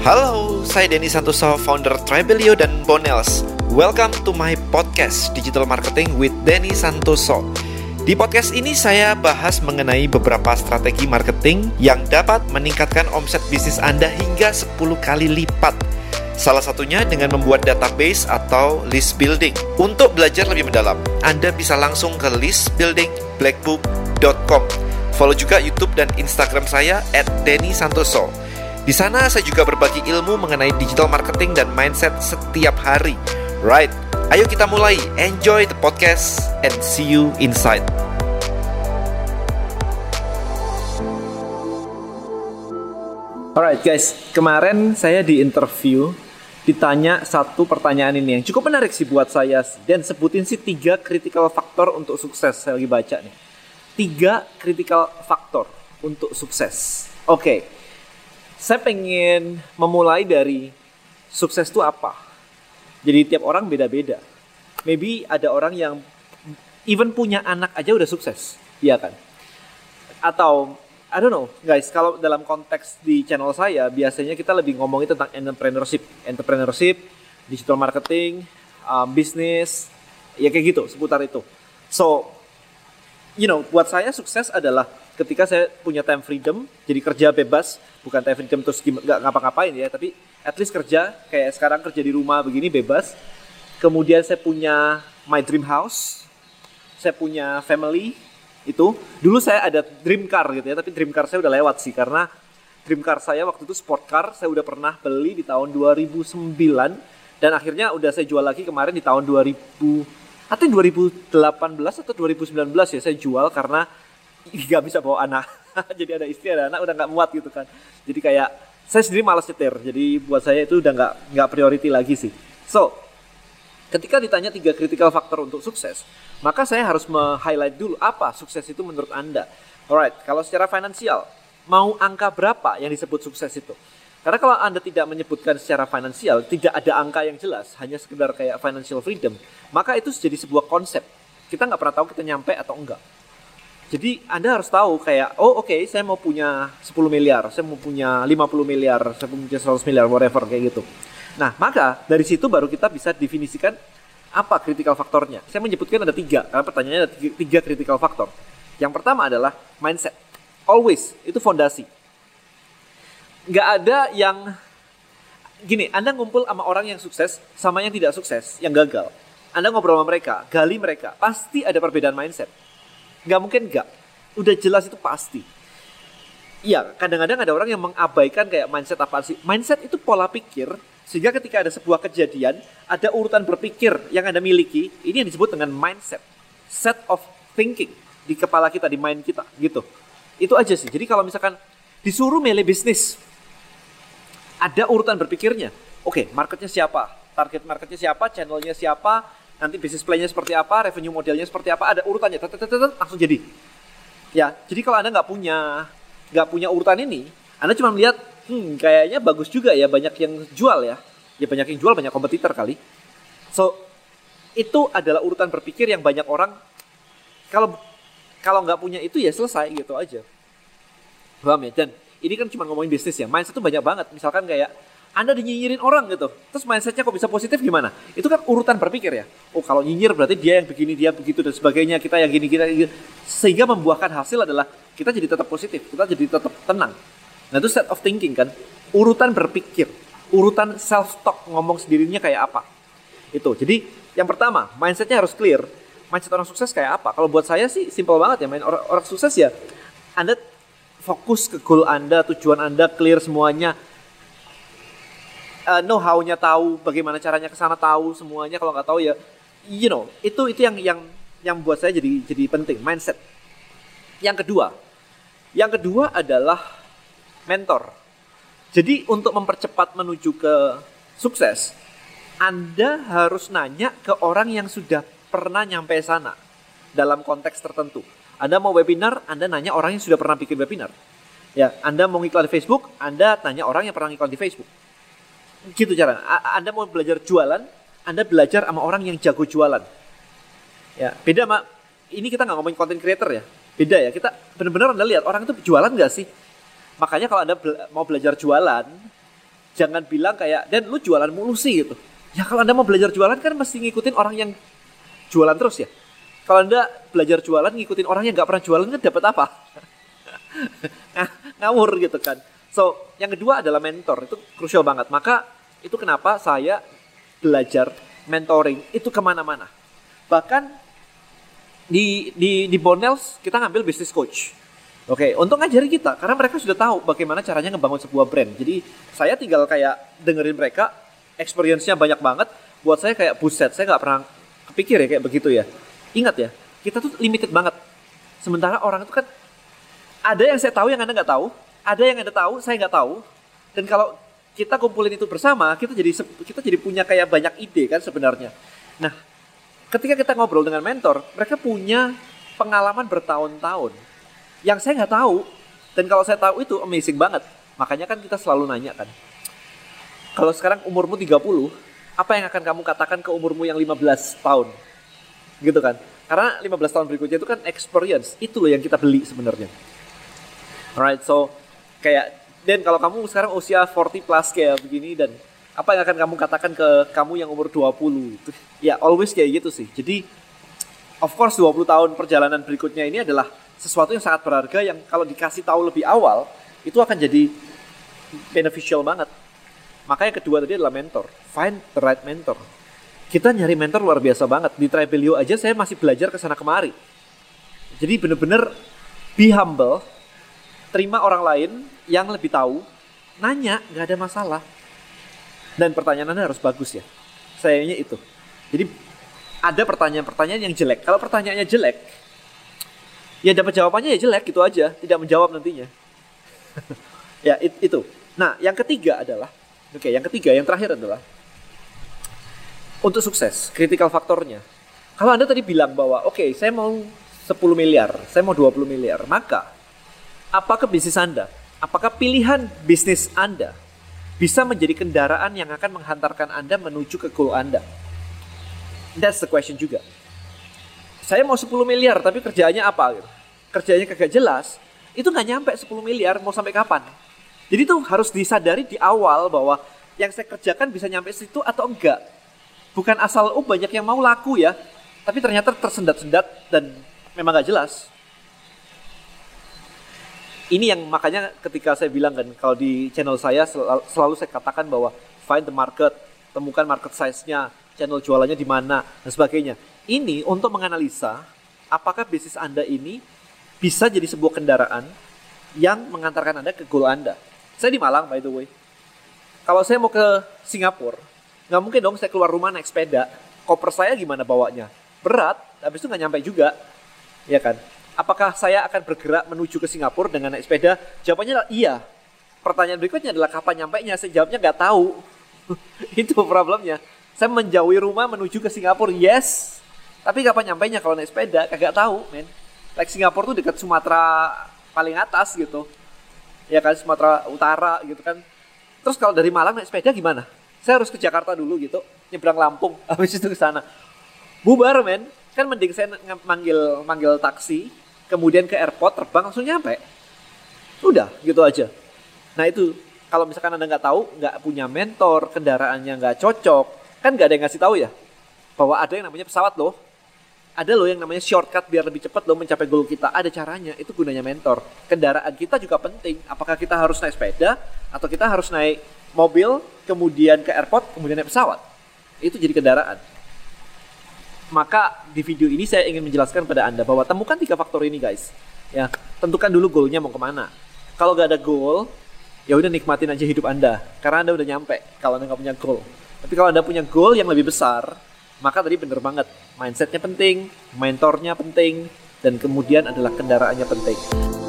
Halo, saya Denny Santoso, founder Tribelio dan Bonels. Welcome to my podcast, Digital Marketing with Denny Santoso. Di podcast ini saya bahas mengenai beberapa strategi marketing yang dapat meningkatkan omset bisnis Anda hingga 10 kali lipat. Salah satunya dengan membuat database atau list building. Untuk belajar lebih mendalam, Anda bisa langsung ke listbuildingblackbook.com. Follow juga YouTube dan Instagram saya @dennysantoso. Di sana saya juga berbagi ilmu mengenai digital marketing dan mindset setiap hari. Right, ayo kita mulai. Enjoy the podcast and see you inside. Alright guys, kemarin saya di interview ditanya satu pertanyaan ini yang cukup menarik sih buat saya, dan sebutin sih 3 critical factor untuk sukses. Saya lagi baca nih, 3 critical factor untuk sukses. Oke. Saya pengen memulai dari sukses itu apa. Jadi tiap orang beda-beda. Maybe ada orang yang even punya anak aja udah sukses, iya kan? Atau I don't know, guys. Kalau dalam konteks di channel saya, biasanya kita lebih ngomongin tentang entrepreneurship, digital marketing, bisnis, ya kayak gitu, seputar itu. So, buat saya sukses adalah ketika saya punya time freedom, jadi kerja bebas, bukan time freedom terus nggak ngapa-ngapain ya, tapi at least kerja, kayak sekarang kerja di rumah begini bebas. Kemudian saya punya my dream house, saya punya family, itu. Dulu saya ada dream car gitu ya, tapi dream car saya udah lewat sih, karena dream car saya waktu itu sport car, saya udah pernah beli di tahun 2009, dan akhirnya udah saya jual lagi kemarin di tahun 2018 atau 2019 ya, saya jual karena gak bisa bawa anak. Jadi ada istri, ada anak, udah gak muat gitu kan. Jadi kayak saya sendiri malas nyetir, jadi buat saya itu udah gak priority lagi sih. So, ketika ditanya 3 critical factor untuk sukses, maka saya harus highlight dulu apa sukses itu menurut Anda. Alright, kalau secara finansial, mau angka berapa yang disebut sukses itu? Karena kalau Anda tidak menyebutkan secara finansial, tidak ada angka yang jelas, hanya sekedar kayak financial freedom, maka itu jadi sebuah konsep. Kita nggak pernah tahu kita nyampe atau enggak. Jadi Anda harus tahu kayak, saya mau punya 10 miliar, saya mau punya 50 miliar, saya mau punya 100 miliar, whatever, kayak gitu. Nah, maka dari situ baru kita bisa definisikan apa critical faktornya. Saya menyebutkan ada 3, karena pertanyaannya ada 3 critical factor. Yang pertama adalah mindset. Always, itu fondasi. Nggak ada yang gini, Anda ngumpul sama orang yang sukses sama yang tidak sukses, yang gagal. Anda ngobrol sama mereka, gali mereka, pasti ada perbedaan mindset. Nggak mungkin nggak. Udah jelas itu pasti. Iya, kadang-kadang ada orang yang mengabaikan kayak mindset apa sih. Mindset itu pola pikir, sehingga ketika ada sebuah kejadian, ada urutan berpikir yang Anda miliki, ini yang disebut dengan mindset. Set of thinking di kepala kita, di mind kita, gitu. Itu aja sih. Jadi kalau misalkan disuruh milih bisnis, ada urutan berpikirnya. Oke, marketnya siapa? Target marketnya siapa? Channelnya siapa? Nanti bisnis plan-nya seperti apa? Revenue modelnya seperti apa? Ada urutannya. Langsung jadi. Ya, jadi kalau Anda nggak punya urutan ini, Anda cuma melihat, kayaknya bagus juga ya, banyak yang jual ya. Ya banyak yang jual, banyak kompetitor kali. So, itu adalah urutan berpikir yang banyak orang kalau nggak punya itu ya selesai gitu aja. Paham ya? Dan ini kan cuma ngomongin bisnis ya, mindset itu banyak banget. Misalkan kayak Anda dinyinyirin orang gitu, terus mindsetnya kok bisa positif gimana? Itu kan urutan berpikir ya. Oh, kalau nyinyir berarti dia yang begini, dia begitu dan sebagainya, kita yang gini. Sehingga membuahkan hasil adalah kita jadi tetap positif, kita jadi tetap tenang. Nah itu set of thinking kan, urutan berpikir, urutan self-talk, ngomong sendirinya kayak apa. Itu, jadi yang pertama, mindsetnya harus clear. Mindset orang sukses kayak apa? Kalau buat saya sih simple banget ya, orang sukses ya, Anda fokus ke goal Anda, tujuan Anda clear semuanya. Know how-nya tahu, bagaimana caranya ke sana tahu semuanya. Kalau nggak tahu ya, itu yang buat saya jadi penting, mindset. Yang kedua adalah mentor. Jadi untuk mempercepat menuju ke sukses, Anda harus nanya ke orang yang sudah pernah nyampe sana dalam konteks tertentu. Anda mau webinar, Anda nanya orang yang sudah pernah bikin webinar. Ya, Anda mau ngiklan di Facebook, Anda tanya orang yang pernah ngiklan di Facebook. Gitu cara. Anda mau belajar jualan, Anda belajar sama orang yang jago jualan. Ya, beda sama ini kita nggak ngomongin content creator ya. Beda ya. Kita benar-benar Anda lihat orang itu jualan nggak sih? Makanya kalau Anda mau belajar jualan, Jangan bilang kayak, Dan lu jualan mulu sih gitu. Ya kalau Anda mau belajar jualan kan mesti ngikutin orang yang jualan terus ya. Kalau Anda belajar jualan ngikutin orang yang nggak pernah jualan kan dapat apa? Ngawur gitu kan. So, yang kedua adalah mentor. Itu krusial banget. Maka itu kenapa saya belajar mentoring itu kemana-mana. Bahkan di Bonels kita ngambil business coach. Oke, untuk ngajarin kita karena mereka sudah tahu bagaimana caranya ngebangun sebuah brand. Jadi saya tinggal kayak dengerin mereka, experience-nya banyak banget. Buat saya kayak buset, saya nggak pernah kepikir ya kayak begitu ya. Ingat ya, kita tuh limited banget. Sementara orang itu kan ada yang saya tahu yang Anda nggak tahu, ada yang Anda tahu, saya nggak tahu. Dan kalau kita kumpulin itu bersama, kita jadi punya kayak banyak ide kan sebenarnya. Nah, ketika kita ngobrol dengan mentor, mereka punya pengalaman bertahun-tahun yang saya nggak tahu. Dan kalau saya tahu itu amazing banget. Makanya kan kita selalu nanya kan, kalau sekarang umurmu 30, apa yang akan kamu katakan ke umurmu yang 15 tahun? Gitu kan. Karena 15 tahun berikutnya itu kan experience. Itu loh yang kita beli sebenarnya. Alright, so kayak, Dan kalau kamu sekarang usia 40 plus kayak begini, dan apa yang akan kamu katakan ke kamu yang umur 20 itu? Ya always kayak gitu sih. Jadi of course 20 tahun perjalanan berikutnya ini adalah sesuatu yang sangat berharga yang kalau dikasih tahu lebih awal itu akan jadi beneficial banget. Maka yang kedua tadi adalah mentor. Find the right mentor. Kita nyari mentor luar biasa banget. Di Tribelio aja saya masih belajar kesana kemari. Jadi bener-bener be humble. Terima orang lain yang lebih tahu. Nanya, gak ada masalah. Dan pertanyaan Anda harus bagus ya. Sayangnya itu. Jadi ada pertanyaan-pertanyaan yang jelek. Kalau pertanyaannya jelek, ya dapat jawabannya ya jelek gitu aja. Tidak menjawab nantinya. Ya itu. Nah yang ketiga adalah, yang terakhir adalah untuk sukses, critical faktornya. Kalau Anda tadi bilang bahwa saya mau 10 miliar, saya mau 20 miliar, maka apakah bisnis Anda, apakah pilihan bisnis Anda bisa menjadi kendaraan yang akan menghantarkan Anda menuju ke goal Anda? That's the question juga. Saya mau 10 miliar tapi kerjaannya apa gitu? Kerjanya kagak jelas, itu nggak nyampe 10 miliar mau sampai kapan? Jadi itu harus disadari di awal bahwa yang saya kerjakan bisa nyampe situ atau enggak. Bukan asal banyak yang mau laku ya, tapi ternyata tersendat-sendat dan memang nggak jelas. Ini yang makanya ketika saya bilang kan, kalau di channel saya selalu saya katakan bahwa find the market, temukan market size-nya, channel jualannya di mana, dan sebagainya. Ini untuk menganalisa apakah bisnis Anda ini bisa jadi sebuah kendaraan yang mengantarkan Anda ke goal Anda. Saya di Malang by the way. Kalau saya mau ke Singapura, nggak mungkin dong saya keluar rumah naik sepeda. Koper saya gimana bawanya? Berat, habis itu nggak nyampe juga. Ya kan? Apakah saya akan bergerak menuju ke Singapura dengan naik sepeda? Jawabannya adalah iya. Pertanyaan berikutnya adalah kapan nyampainya? Saya jawabnya nggak tahu. Itu problemnya. Saya menjauhi rumah menuju ke Singapura, yes. Tapi kapan nyampainya kalau naik sepeda? Kagak tahu, men. Like Singapura tuh dekat Sumatera paling atas gitu. Ya kan, Sumatera Utara gitu kan. Terus kalau dari Malang naik sepeda gimana? Saya harus ke Jakarta dulu gitu, nyebrang Lampung, habis itu ke sana. Bubar, men. Kan mending saya manggil taksi, kemudian ke airport, terbang langsung nyampe. Udah, gitu aja. Nah itu, kalau misalkan Anda nggak tahu, nggak punya mentor, kendaraannya nggak cocok, kan nggak ada yang ngasih tahu ya, bahwa ada yang namanya pesawat loh. Ada loh yang namanya shortcut biar lebih cepat loh mencapai goal kita. Ada caranya, itu gunanya mentor. Kendaraan kita juga penting. Apakah kita harus naik sepeda, atau kita harus naik mobil, kemudian ke airport, kemudian naik pesawat. Itu jadi kendaraan. Maka di video ini saya ingin menjelaskan pada Anda bahwa temukan 3 faktor ini guys. Ya, tentukan dulu goalnya mau kemana. Kalau nggak ada goal, ya udah nikmatin aja hidup Anda. Karena Anda udah nyampe kalau Anda nggak punya goal. Tapi kalau Anda punya goal yang lebih besar, maka tadi bener banget. Mindsetnya penting, mentornya penting, dan kemudian adalah kendaraannya penting.